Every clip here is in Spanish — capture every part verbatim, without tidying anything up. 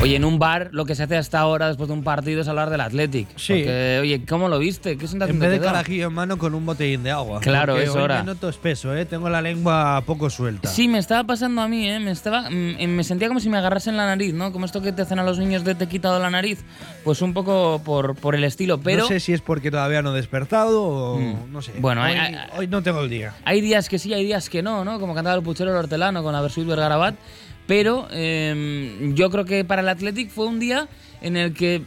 Oye, en un bar lo que se hace hasta ahora después de un partido es hablar del Athletic. Sí. Porque, oye, ¿cómo lo viste? ¿Qué sensación En vez te de quedó? carajillo en mano con un botellín de agua. Claro, Porque es hoy hora. me noto espeso, ¿eh? Tengo la lengua poco suelta. Sí, me estaba pasando a mí, ¿eh? Me, estaba, mm, me sentía como si me agarrasen la nariz, ¿no? Como esto que te hacen a los niños de te he quitado la nariz. Pues un poco por, por el estilo, pero… No sé si es porque todavía no he despertado o Mm. no sé. Bueno, hoy, hay- hay- hoy no tengo el día. Hay días que sí, hay días que no, ¿no? Como cantaba el puchero el hortelano con la Versuit Vergarabat. Pero eh, yo creo que para el Athletic fue un día en el que…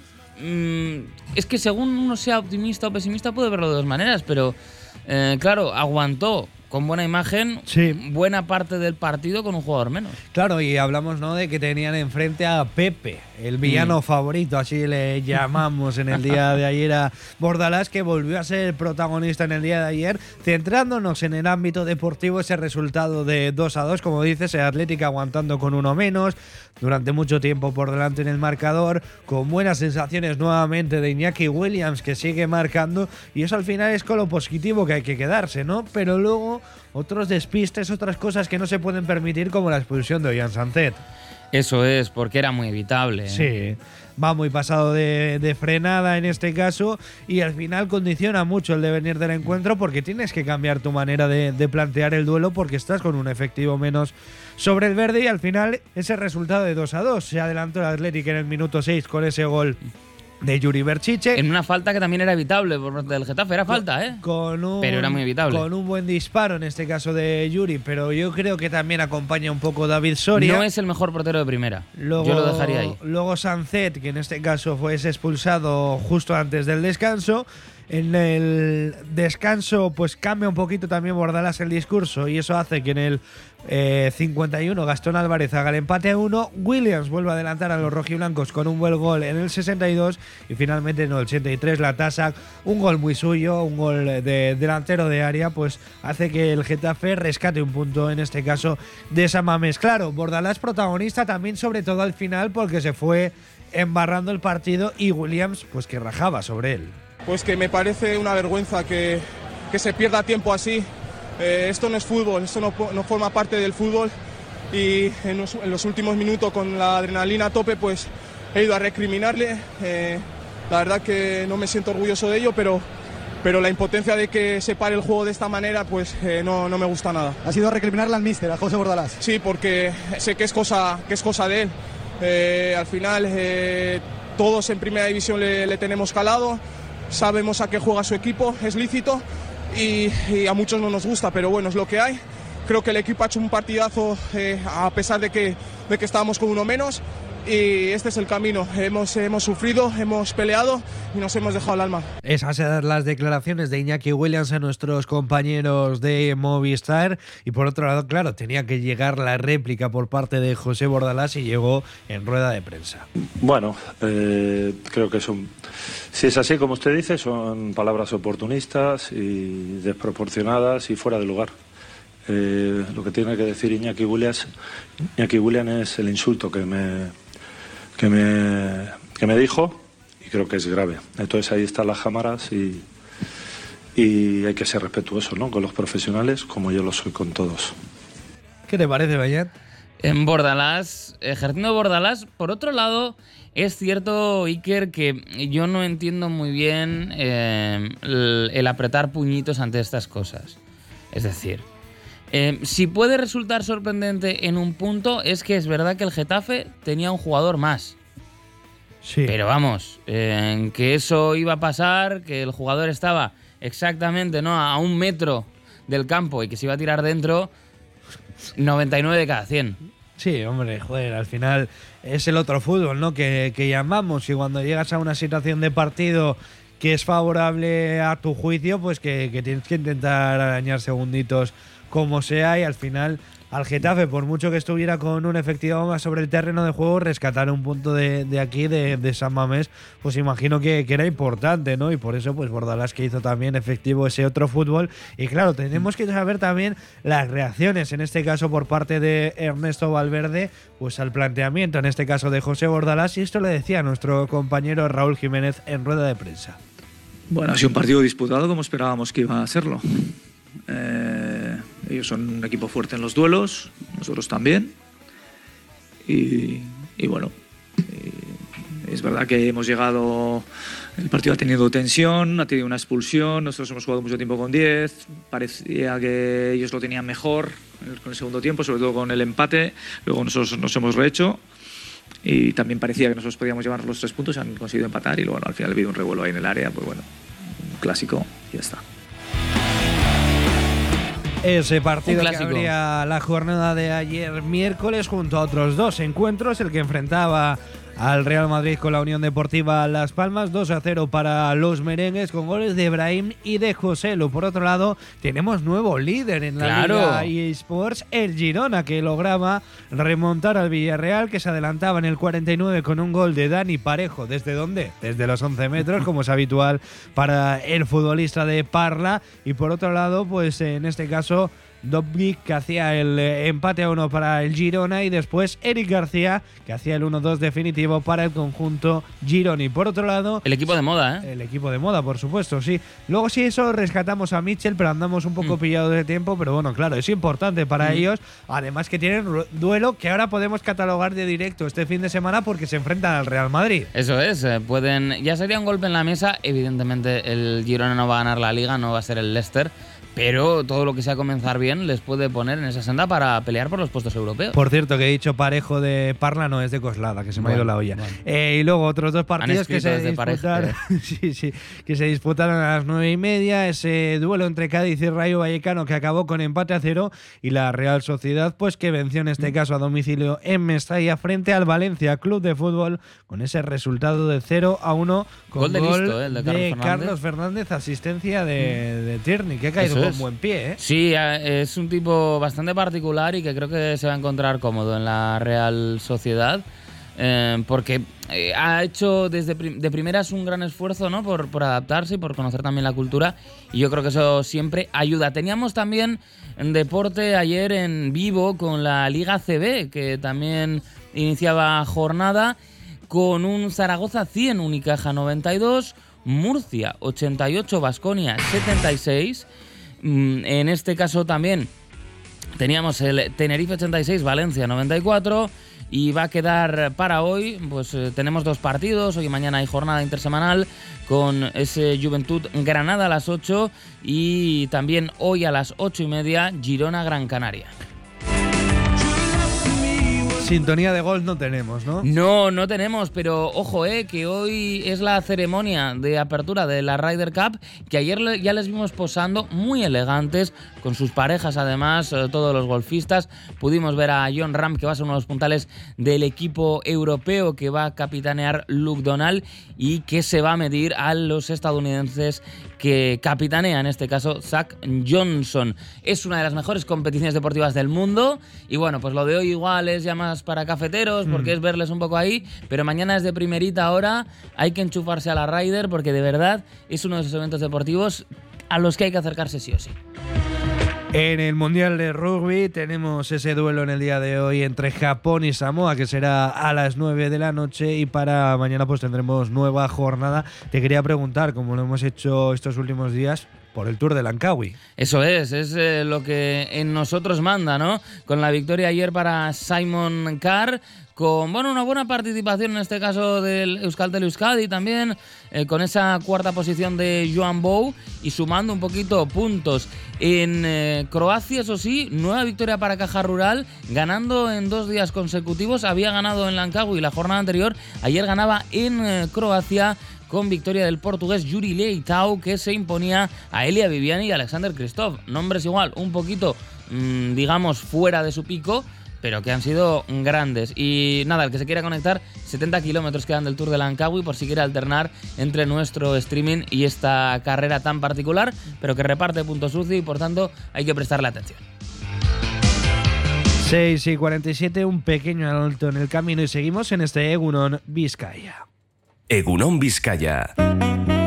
mm, es que según uno sea optimista o pesimista puede verlo de dos maneras, pero eh, claro, aguantó con buena imagen Sí. buena parte del partido con un jugador menos. Claro, y hablamos, ¿no?, de que tenían enfrente a Pepe, el villano Mm. favorito, así le llamamos en el día de ayer a Bordalás, que volvió a ser protagonista en el día de ayer, centrándonos en el ámbito deportivo, ese resultado de dos a dos, como dices, el Atlético aguantando con uno menos, durante mucho tiempo por delante en el marcador, con buenas sensaciones nuevamente de Iñaki Williams, que sigue marcando, y eso al final es con lo positivo que hay que quedarse, ¿no? Pero luego otros despistes, otras cosas que no se pueden permitir, como la expulsión de Ollán Sancet. Eso es, porque era muy evitable. ¿eh? Sí, va muy pasado de, de frenada en este caso y al final condiciona mucho el devenir del encuentro porque tienes que cambiar tu manera de, de plantear el duelo porque estás con un efectivo menos sobre el verde y al final ese resultado de dos a dos. Se adelantó el Athletic en el minuto seis con ese gol de Yuri Berchiche. En una falta que también era evitable por parte del Getafe. Era falta, ¿eh? Con un, Pero era muy evitable. Con un buen disparo en este caso de Yuri, pero yo creo que también acompaña un poco David Soria. No es el mejor portero de primera. Luego, Yo lo dejaría ahí. Luego Sancet, que en este caso fue expulsado justo antes del descanso. En el descanso pues cambia un poquito también Bordalás el discurso y eso hace que en el eh, cincuenta y uno Gastón Álvarez haga el empate a uno. Williams vuelve a adelantar a los rojiblancos con un buen gol en el sesenta y dos y finalmente en el ochenta y tres la tasa, un gol muy suyo, un gol de delantero de área, pues hace que el Getafe rescate un punto en este caso de San Mamés. Claro, Bordalás protagonista también sobre todo al final porque se fue embarrando el partido y Williams pues que rajaba sobre él. Pues que me parece una vergüenza que, que se pierda tiempo así. Eh, esto no es fútbol, esto no, no forma parte del fútbol y en los, en los últimos minutos con la adrenalina a tope pues he ido a recriminarle. Eh, la verdad que no me siento orgulloso de ello, pero, pero la impotencia de que se pare el juego de esta manera pues eh, no, no me gusta nada. ¿Ha sido a recriminarle al míster, a José Bordalás? Sí, porque sé que es cosa, que es cosa de él. Eh, al final eh, todos en primera división le, le tenemos calado. Sabemos a qué juega su equipo, es lícito y, y a muchos no nos gusta, pero bueno, es lo que hay. Creo que el equipo ha hecho un partidazo eh, a pesar de que, de que estábamos con uno menos y este es el camino. Hemos, hemos sufrido, hemos peleado y nos hemos dejado el alma. Esas eran las declaraciones de Iñaki Williams a nuestros compañeros de Movistar y por otro lado, claro, tenía que llegar la réplica por parte de José Bordalás y llegó en rueda de prensa. Bueno, eh, creo que son, si es así como usted dice, son palabras oportunistas y desproporcionadas y fuera de lugar. Eh, lo que tiene que decir Iñaki Williams, Iñaki Williams es el insulto que me, que me, que me dijo y creo que es grave. Entonces ahí están las cámaras y, y hay que ser respetuoso, ¿no?, con los profesionales como yo lo soy con todos. ¿Qué te parece, Bayat? En Bordalás, ejerciendo Bordalás, por otro lado, es cierto, Iker, que yo no entiendo muy bien eh, el, el apretar puñitos ante estas cosas. Es decir, eh, si puede resultar sorprendente en un punto, es que es verdad que el Getafe tenía un jugador más. Sí. Pero vamos, eh, que eso iba a pasar, que el jugador estaba exactamente, ¿no?, a un metro del campo y que se iba a tirar dentro, noventa y nueve de cada cien. Sí, hombre, joder, al final es el otro fútbol, ¿no?, que, que llamamos y cuando llegas a una situación de partido que es favorable a tu juicio, pues que, que tienes que intentar arañar segunditos como sea y al final al Getafe, por mucho que estuviera con un efectivo más sobre el terreno de juego, rescatar un punto de, de aquí, de, de San Mamés, pues imagino que, que era importante, ¿no? Y por eso, pues Bordalás que hizo también efectivo ese otro fútbol. Y claro, tenemos que saber también las reacciones, en este caso por parte de Ernesto Valverde, pues al planteamiento, en este caso de José Bordalás, y esto le decía nuestro compañero Raúl Jiménez en rueda de prensa. Bueno, ha sido un partido disputado como esperábamos que iba a serlo. Eh, ellos son un equipo fuerte en los duelos, nosotros también. Y, y bueno, y Es verdad que hemos llegado, el partido ha tenido tensión, ha tenido una expulsión, nosotros hemos jugado mucho tiempo con diez, parecía que ellos lo tenían mejor con el segundo tiempo, sobre todo con el empate, luego nosotros nos hemos rehecho y también parecía que nosotros podíamos llevar los tres puntos, han conseguido empatar y luego bueno, al final ha habido un revuelo ahí en el área, pues bueno, un clásico y ya está. Ese partido que abría la jornada de ayer miércoles junto a otros dos encuentros, el que enfrentaba al Real Madrid con la Unión Deportiva Las Palmas, dos a cero para los merengues con goles de Brahim y de Joselu. Por otro lado, tenemos nuevo líder en la claro. Liga eSports, el Girona, que lograba remontar al Villarreal, que se adelantaba en el cuarenta y nueve con un gol de Dani Parejo. ¿Desde dónde? Desde los once metros, como es habitual para el futbolista de Parla. Y por otro lado, pues en este caso Dobnik, que hacía el empate a uno para el Girona, y después Eric García, que hacía el uno dos definitivo para el conjunto gironi. Por otro lado, el equipo de moda, ¿eh? El equipo de moda, por supuesto, sí. Luego sí, eso rescatamos a Mitchell, pero andamos un poco mm. pillados de tiempo, pero bueno, claro, es importante para mm. ellos, además que tienen duelo que ahora podemos catalogar de directo este fin de semana porque se enfrentan al Real Madrid. Eso es, eh, pueden, ya sería un golpe en la mesa, evidentemente el Girona no va a ganar la Liga, no va a ser el Leicester, pero todo lo que sea comenzar bien les puede poner en esa senda para pelear por los puestos europeos. Por cierto, que he dicho Parejo de Parla, no, es de Coslada, que se me bueno, ha ido la olla. Bueno. Eh, y luego otros dos partidos que se, disputaron, sí, sí, que se disputaron a las nueve y media, ese duelo entre Cádiz y Rayo Vallecano que acabó con empate a cero, y la Real Sociedad, pues que venció en este mm. caso a domicilio en Mestalla frente al Valencia Club de Fútbol con ese resultado de cero a uno con gol de, gol listo, eh, de, Carlos, de Fernández. Carlos Fernández, asistencia de, mm. de Tierney, que ha caído Eso con es. buen pie. ¿eh? Sí, es un tipo bastante particular y que creo que se va a encontrar cómodo en la Real Sociedad, eh, porque eh, ha hecho desde prim- de primeras un gran esfuerzo, ¿no? por, por adaptarse y por conocer también la cultura, y yo creo que eso siempre ayuda. Teníamos también en deporte ayer en vivo con la Liga C B, que también iniciaba jornada con un Zaragoza cien, Unicaja noventa y dos, Murcia ochenta y ocho, Baskonia setenta y seis. En este caso también teníamos el Tenerife ochenta y seis, Valencia noventa y cuatro, y va a quedar para hoy, pues eh, tenemos dos partidos, hoy y mañana hay jornada intersemanal con ese Juventud Granada a las ocho y también hoy a las ocho y media Girona Gran Canaria. Sintonía de gol no tenemos, ¿no? No, no tenemos, pero ojo, eh, que hoy es la ceremonia de apertura de la Ryder Cup, que ayer ya les vimos posando muy elegantes, con sus parejas además, eh, todos los golfistas. Pudimos ver a Jon Rahm, que va a ser uno de los puntales del equipo europeo que va a capitanear Luke Donald y que se va a medir a los estadounidenses que capitanea, en este caso, Zach Johnson. Es una de las mejores competiciones deportivas del mundo y bueno, pues lo de hoy igual es ya más para cafeteros porque mm. es verles un poco ahí, pero mañana es de primerita hora, hay que enchufarse a la Ryder porque de verdad es uno de esos eventos deportivos a los que hay que acercarse sí o sí. En el Mundial de Rugby tenemos ese duelo en el día de hoy entre Japón y Samoa, que será a las nueve de la noche, y para mañana pues tendremos nueva jornada. Te quería preguntar, como lo hemos hecho estos últimos días, por el Tour de Langkawi. Eso es, es eh, lo que en nosotros manda, ¿no? Con la victoria ayer para Simon Carr, con bueno, una buena participación en este caso del Euskaltel Euskadi también, eh, con esa cuarta posición de Joan Bou y sumando un poquito puntos. En eh, Croacia, eso sí, nueva victoria para Caja Rural, ganando en dos días consecutivos. Había ganado en Langkawi la jornada anterior, ayer ganaba en eh, Croacia, con victoria del portugués Juri Leitao, que se imponía a Elia Viviani y Alexander Kristoff. Nombres igual, un poquito, mmm, digamos, fuera de su pico, pero que han sido grandes. Y nada, el que se quiera conectar, setenta kilómetros quedan del Tour de Langkawi, por si quiere alternar entre nuestro streaming y esta carrera tan particular, pero que reparte puntos sucios y por tanto hay que prestarle atención. seis y cuarenta y siete, un pequeño alto en el camino y seguimos en este Egunon Vizcaya. Egunon Vizcaya.